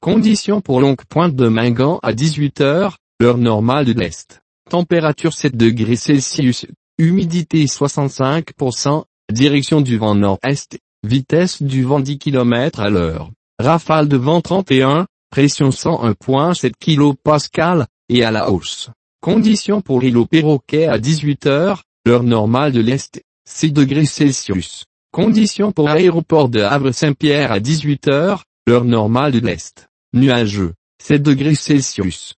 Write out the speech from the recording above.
Conditions pour longue pointe de Mingan à 18 heures, heure normale de l'Est. Température 7 degrés Celsius, humidité 65%, direction du vent nord-est, vitesse du vent 10 km à l'heure, rafale de vent 31, pression 101,7 kPa, et à la hausse. Conditions pour l'îlot Perroquet à 18 heures, heure normale de l'Est, 6 degrés Celsius. Conditions pour l'aéroport de Havre-Saint-Pierre à 18 heures, heure normale de l'Est, nuageux, 7 degrés Celsius.